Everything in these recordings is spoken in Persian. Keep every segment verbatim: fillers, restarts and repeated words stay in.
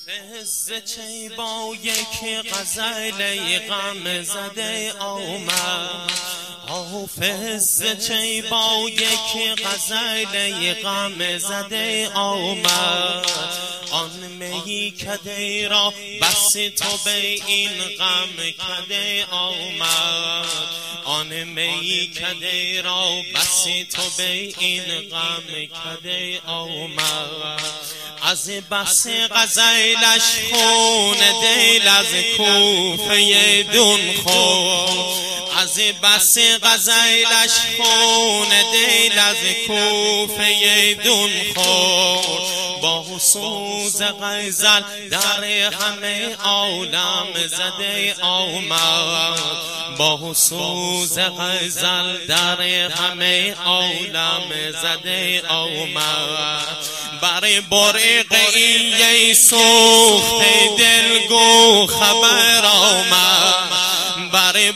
حافظ چه با یک غزل غم زده آمد، حافظ چه با یک غزل غم زده آمد. آن می کده را بس تو به این غم کده آمد، آن می کده را بس تو به این غم کده آمد. از بس غزلش خون دل از کوفه دون خورد، از بس غزلش خون دل از کوفه دون خورد. با سوز غزل در همه عالم زده آمد، با سوز غزل در همه عالم زده آمد. بر برقی سوخت دلگو خبر آمد، بر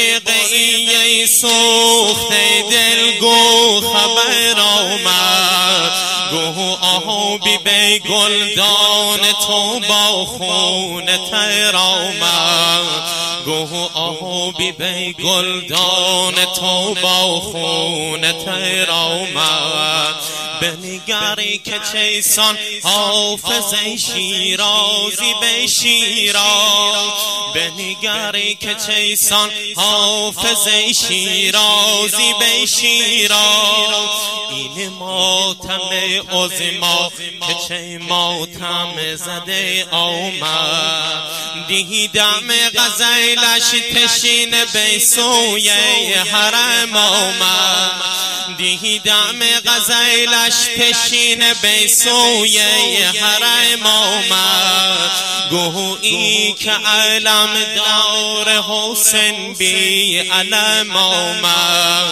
برقی سوخت دلگو خبر آمد. گو آبی به گلدان تو با خون تر آمد، گو آبی به گلدان تو با خون تر آمد. بنگری که چیسان حافظ شیرازی به شیراز، بنگری که چیسان حافظ شیرازی به شیراز. این ماتم عظما که چه ماتم زده آمد. دیدم غزلش تشین به سوی حرم آمد، دیدم غزلش تشین به سوی حرم آمد. گویی که علم دار حسین بی علم آمد،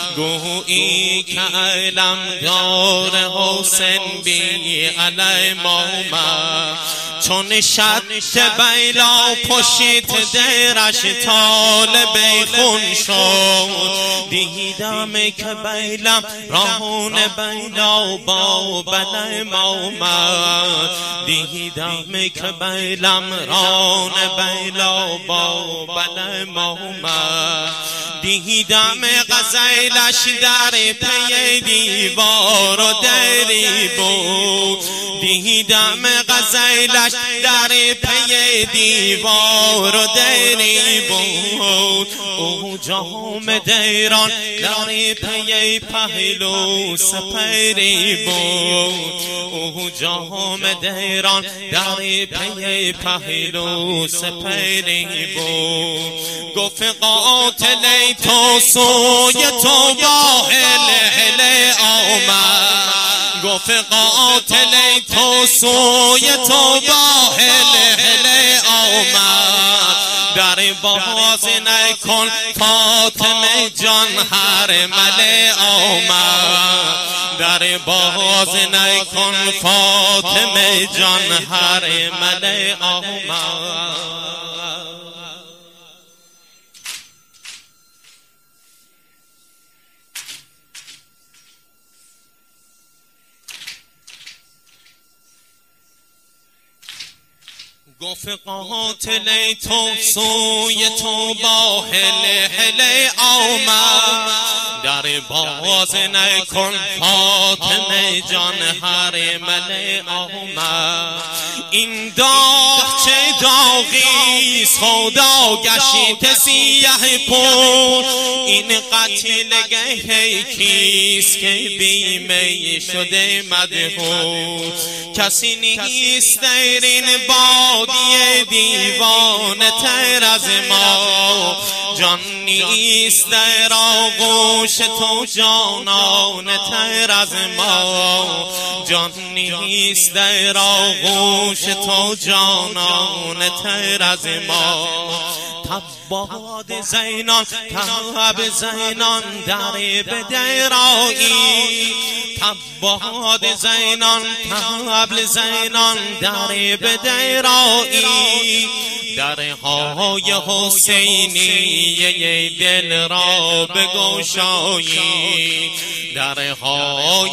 گویی که علم دار حسین بی علم آمد. چون شد بیلا پشت درش طالب خون شد، دیدم که بیلم ران بیلا با بلم آمد، دیدم که بیلم ران بیلا با بلم آمد. دیدم غزلش در پی دیوار و دری بود، دیدم غزلش در پی دیوار و دری بود. او جام دیران در پی پهلو سپری بود، او جام دیران در پی پهلو سپری بود. گفت قاتل تو سوی تو با هل هل آمد، گفت قاتل تو سوی تو با هل هل آمد. در باز نکن فاطمه جان هر مله آمد، در باز نکن فاطمه جان هر مله آمد. گفت قاتل تو سوی تو با هل هل آمد، در باز نکن فاطمه جان هر مله آمد. این داغ چه داغی خدا گشت سیه پور، این قتل گه کیست که بیمه شده مدهور. کسی نیست در این بادیه دیوانه تر از ما، جان نیست در آغوش تو جانانه تر از ما، جان نیست در آغوش تو جانانه تر از ما. تباد زینان تب زینان در بدرایی، تباد زینان تبل زینان در بدرایی. درهای حسینیه دل را بگشایی، درهای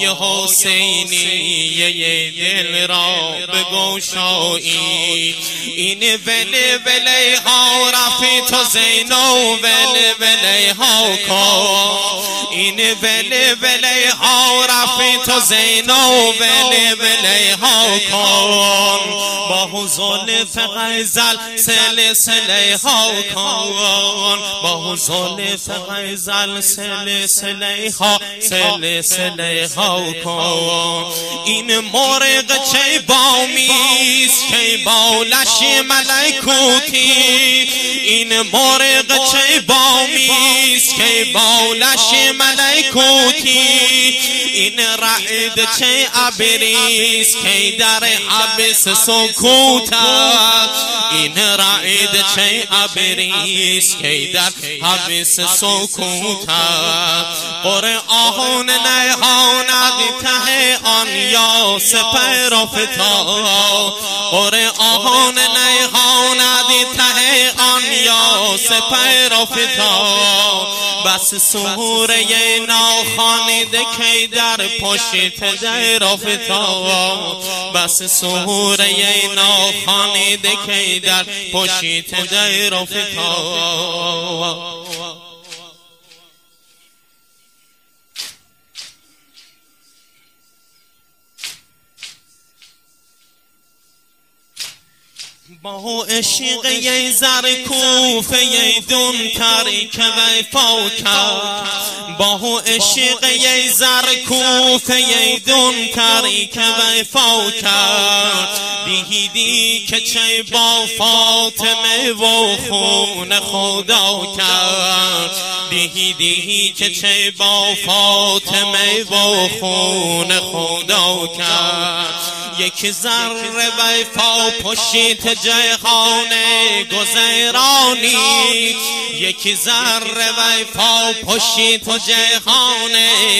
حسینیه دل را بگشایی. این ولی ولی ها رفی تو زینو ولی ولی ها کن، این ولی ولی ها رفی تو زینو ولی ولی ها کن. با زلف غزل سلسله ها کن، با زلف غزل سلسله ها سلسله ها کن. این مرغ چه بامیست که بالش ملکوتی، این مرغ چه بامیست که بالش ملکوتی. این رعد چه ابریست که در حبس سکوت است، این رعد چه ابریست که در حبس سکوت است. قرآن نهاند ته آن یا سپر و فتاد، قرآن نهاند ته آن یا سپر و فتاد. بس سوره ناخوانده که در پشت در افتاد، بس سوره ناخوانده که در پشت در افتاد. با عشق یه زرکوفه یه دون ترک وفا کرد، با عشق یه زرکوفه یه دون ترک وفا کرد. دیدی که چه با فاطمه و خون خدا کرد، دیدی که چه با فاطمه و خون خدا کرد. یک ذره وفا پشت جهان گذرانی، یک ذره وفا پشت جهان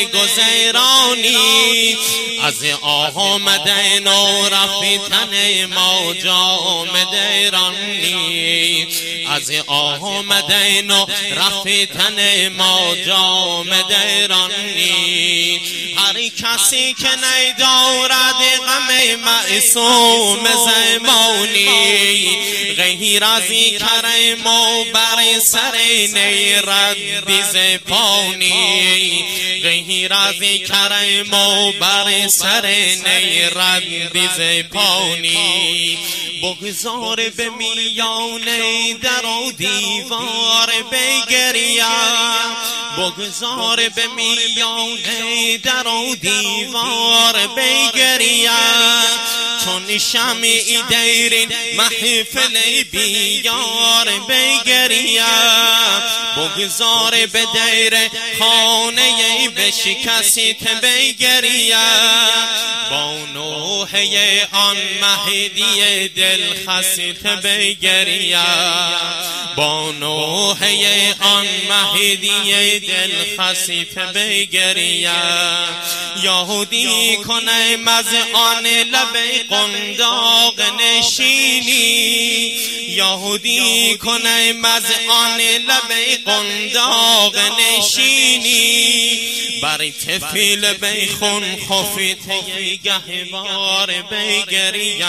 گذرانی. از آمدن و رفتن ما جامد رانی، از آمدن و رفتن ما جامد رانی. هر کسی که ندارد غم معصوم زمانی، غیر از کرم و بر سر نیرد زپانی، غیر از کرم و بر سر نیرد زپانی. بگذار به میان در و دیوار بگریم، بگذار به میان در و دیوار بگریم. چون شمعی دیرین محفل بیار بگریم، بگذار به دیر خانه بشکست بگریم. با نوحه آن مهدی دل خست بگریم، با نوحه آن مهدی دل خست بگریم. یهودی کنیم از آن لب قنداق نشینی، یهودی کنیم از آن لب قنداق نشینی. بر تفیل بیخون خفت گهوار بگریم،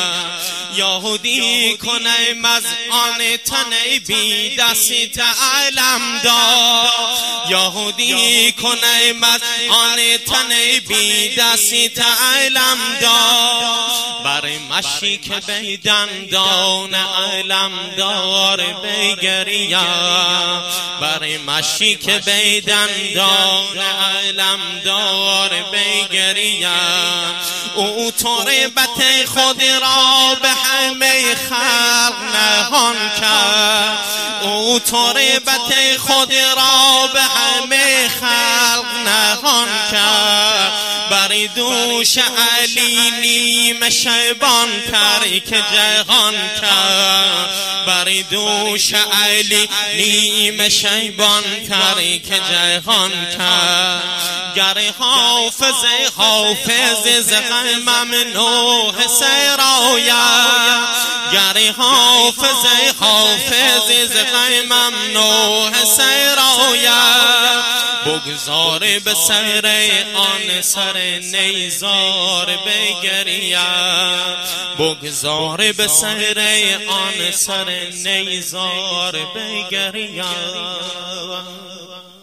یهودی کنیم از آن تن بی دست علم دار، یهودی کنیم از آن تن بی دست علم دار. بر مشک بی دندان علم دار بگریم، بر مشک بی دندان علم دار بگریم. او تربت خود را به همه خلق نهان کرد، او تربت خود را به همه خلق نهان کرد. بر دوش علی نیم شبان ترک جهان کرد، بر دوش علی نیم شبان ترک جهان کرد. گر حافظ حافظ ز غمم نوح سراید، گری حافظ حافظ ز غی ممنوع سیر آید بگذار به سر آن سر نیزار بگریم بگذار به سر آن سر نیزار بگریم